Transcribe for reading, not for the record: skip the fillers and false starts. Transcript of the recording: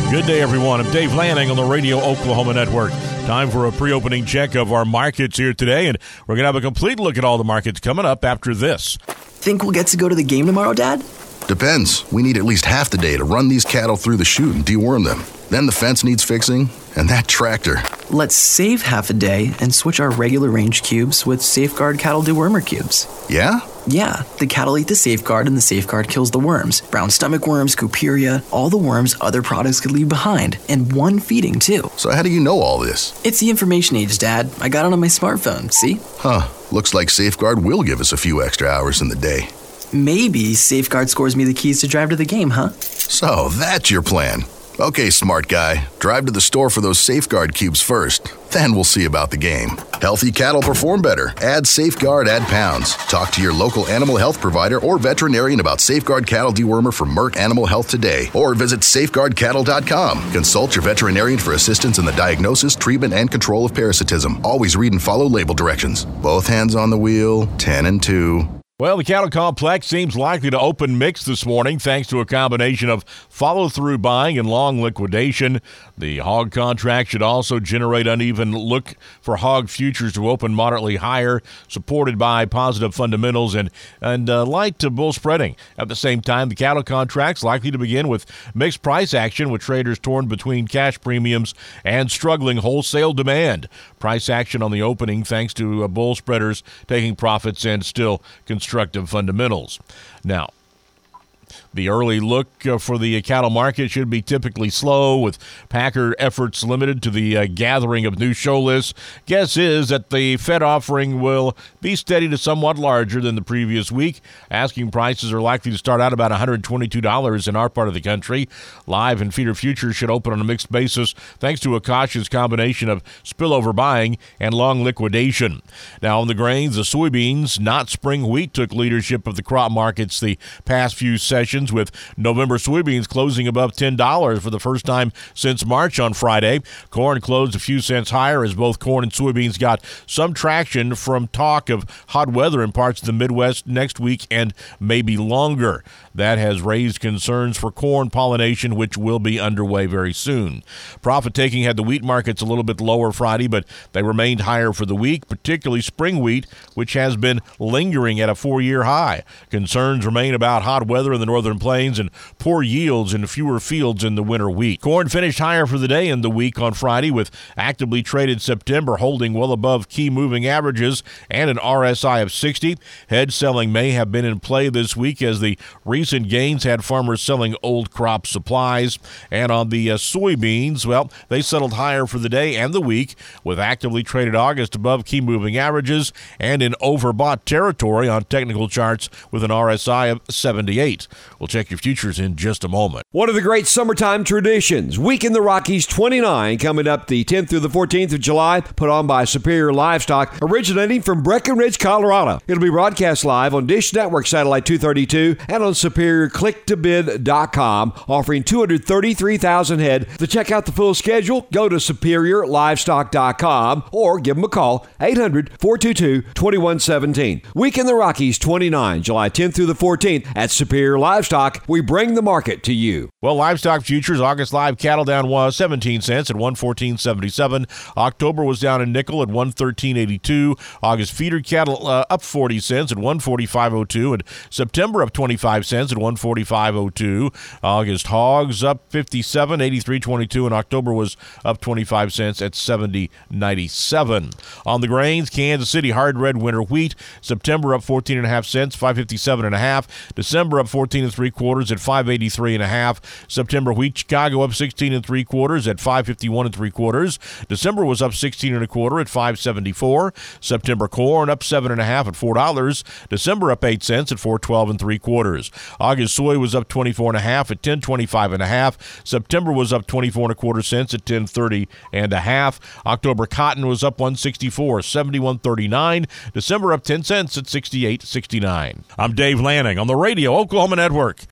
Good day, everyone. I'm Dave Lanning on the Radio Oklahoma Network. Time for a pre-opening check of our markets here today, and we're going to have a complete look at all the markets coming up after this. Think we'll get to go to the game tomorrow, Dad? Depends. We need at least half the day to run these cattle through the chute and deworm them. Then the fence needs fixing, and that tractor. Let's save half a day and switch our regular range cubes with Safeguard cattle dewormer cubes. Yeah? Yeah, the cattle eat the Safeguard and the Safeguard kills the worms. Brown stomach worms, Cuperia, all the worms other products could leave behind. And one feeding, too. So how do you know all this? It's the information age, Dad. I got it on my smartphone, see? Huh. Looks like Safeguard will give us a few extra hours in the day. Maybe Safeguard scores me the keys to drive to the game, huh? So that's your plan. Okay, smart guy. Drive to the store for those Safeguard cubes first. Then we'll see about the game. Healthy cattle perform better. Add Safeguard, add pounds. Talk to your local animal health provider or veterinarian about Safeguard Cattle Dewormer from Merck Animal Health today. Or visit safeguardcattle.com. Consult your veterinarian for assistance in the diagnosis, treatment, and control of parasitism. Always read and follow label directions. Both hands on the wheel, 10 and 2. Well, the cattle complex seems likely to open mixed this morning thanks to a combination of follow-through buying and long liquidation. The hog contract should also generate uneven look for hog futures to open moderately higher, supported by positive fundamentals and light to bull spreading. At the same time, the cattle contract's likely to begin with mixed price action with traders torn between cash premiums and struggling wholesale demand. Price action on the opening thanks to bull spreaders taking profits and still constructive fundamentals. Now, the early look for the cattle market should be typically slow, with packer efforts limited to the gathering of new show lists. Guess is that the Fed offering will be steady to somewhat larger than the previous week. Asking prices are likely to start out about $122 in our part of the country. Live and feeder futures should open on a mixed basis thanks to a cautious combination of spillover buying and long liquidation. Now, on the grains, the soybeans, not spring wheat, took leadership of the crop markets the past few sessions, with November soybeans closing above $10 for the first time since March on Friday. Corn closed a few cents higher as both corn and soybeans got some traction from talk of hot weather in parts of the Midwest next week and maybe longer. That has raised concerns for corn pollination, which will be underway very soon. Profit-taking had the wheat markets a little bit lower Friday, but they remained higher for the week, particularly spring wheat, which has been lingering at a 4-year high. Concerns remain about hot weather in the northern plains and poor yields in fewer fields in the winter wheat. Corn finished higher for the day in the week on Friday, with actively traded September holding well above key moving averages and an RSI of 60. Hedge selling may have been in play this week as the recent gains had farmers selling old crop supplies. And on the soybeans, well, they settled higher for the day and the week, with actively traded August above key moving averages and in overbought territory on technical charts with an RSI of 78. We'll check your futures in just a moment. One of the great summertime traditions, Week in the Rockies 29, coming up the 10th through the 14th of July, put on by Superior Livestock, originating from Breckenridge, Colorado. It'll be broadcast live on Dish Network Satellite 232 and on SuperiorClickToBid.com, offering 233,000 head. To check out the full schedule, go to SuperiorLivestock.com or give them a call, 800-422-2117. Week in the Rockies 29, July 10th through the 14th at Superior Livestock. We bring the market to you. Well, livestock futures, August live cattle down 17 cents at 114.77. October was down a nickel at 113.82. August feeder cattle up 40 cents at 145.02. And September up 25 cents at 145.02. August hogs up 57, 83.22. And October was up 25 cents at 70.97. On the grains, Kansas City hard red winter wheat, September up 14.5 cents, 557.5. December up 14 3/4 at 583.5. September wheat, Chicago up 16 3/4 at 551 3/4. December was up 16 1/4 at 574. September corn up 7.5 at $4. December up 8 cents at 412 3/4. August soy was up 24.5 at 1025.5. September was up 24 1/4 cents at 1030.5. October cotton was up 164, 71.39. December up 10 cents at 68.69. I'm Dave Lanning on the Radio Oklahoma Network.